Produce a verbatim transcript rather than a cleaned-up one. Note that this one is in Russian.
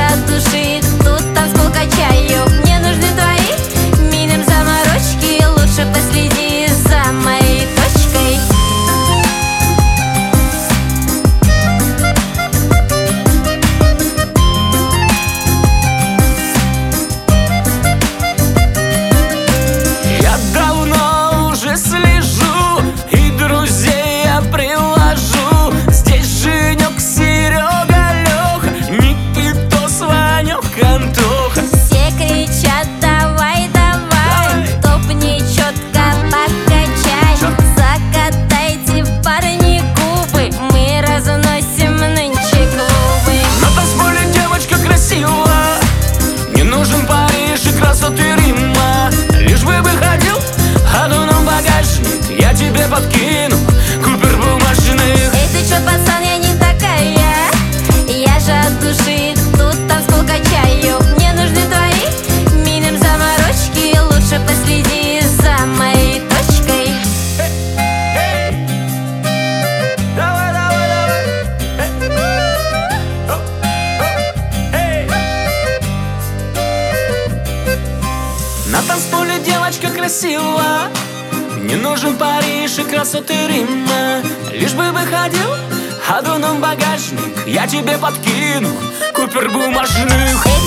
же от души, тут танцпол качаю. Мне нужны твои, миним заморочки. Лучше последи за моей точкой. Я давно уже слежу, и друзей я приложу. Здесь Женек, Серега, Леха, Никитос, Ванек, Антоха. Все кричат: давай, давай, топни четко, покачай. Закатайте, парни, губы, мы разносим нынче клубы. На танцполе девочка красивая, не нужен Париж и красоты Рима. Лишь бы выходил, а ну на багажник я тебе подкину Купер бумажных. Эй, ты чё, пацан, я не такая, я же от души, тут танцпол качаю. Мне нужны твои, миним заморочки. Лучше последи за моей точкой. Давай, давай, давай. Оп, оп, эй. На танцполе девочка красива, не нужен Париж и красоты Рима. Лишь бы выходил, а ну на багажник я тебе подкину Купер бумажных. Эй,